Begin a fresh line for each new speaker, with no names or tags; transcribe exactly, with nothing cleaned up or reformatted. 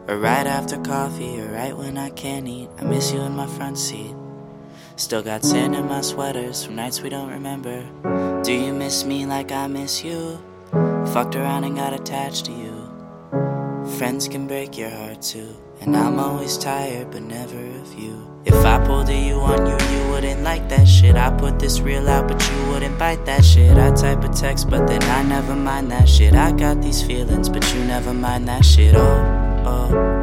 or right after coffee, or right when I can't eat. I miss you in my front seat. Still got sand in my sweaters from nights we don't remember. Do you miss me like I miss you? Fucked around and got attached to you. Friends can break your heart too, and I'm always tired but never of you. If I pulled a you on you, you wouldn't like that shit. I put this real out but you wouldn't bite that shit. I type a text but then I never mind that shit. I got these feelings but you never mind that shit. Oh, oh